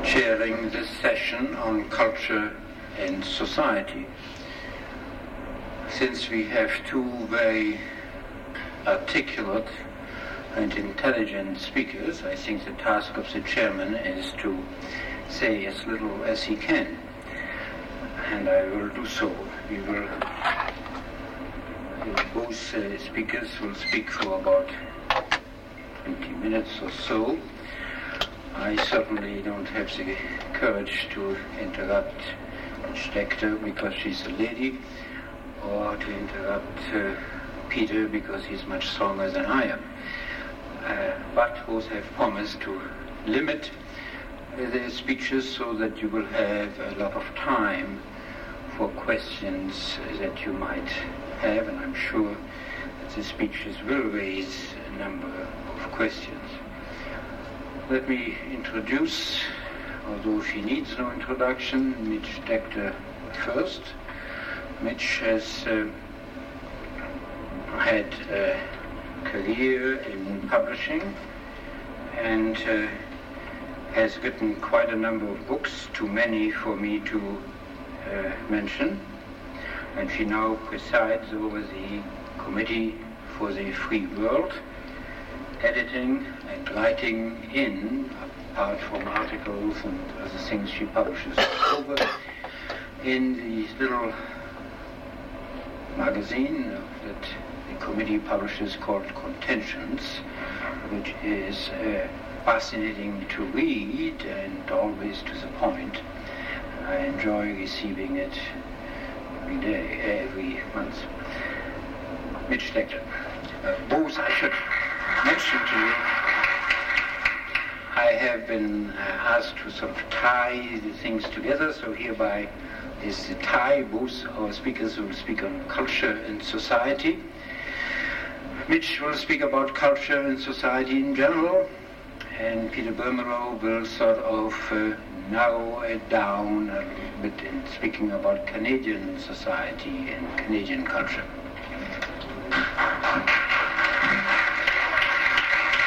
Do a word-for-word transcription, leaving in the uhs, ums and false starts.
chairing this session on culture and society. Since we have two very articulate and intelligent speakers, I think the task of the chairman is to say as little as he can, and I will do so. We will, both uh, speakers will speak for about twenty minutes or so. I certainly don't have the courage to interrupt Steckter because she's a lady, or to interrupt uh, Peter because he's much stronger than I am. Uh, but both have promised to limit uh, their speeches so that you will have a lot of time for questions that you might have, and I'm sure that the speeches will raise a number of questions. Let me introduce, although she needs no introduction, Mitch Steckter first. Mitch has uh, had a career in publishing and uh, has written quite a number of books, too many for me to uh, mention. And she now presides over the Committee for the Free World, editing and writing in, apart from articles and other things she publishes over, in the little magazine that the committee publishes called Contentions, which is uh, fascinating to read and always to the point. I enjoy receiving it every day, every month. Mitch Steckter. Uh, both I should mention to you, I have been uh, asked to sort of tie the things together, so hereby is the tie. Both our speakers will speak on culture and society. Mitch will speak about culture and society in general, and Peter Bermerow will sort of uh, narrow it down a little bit in speaking about Canadian society and Canadian culture.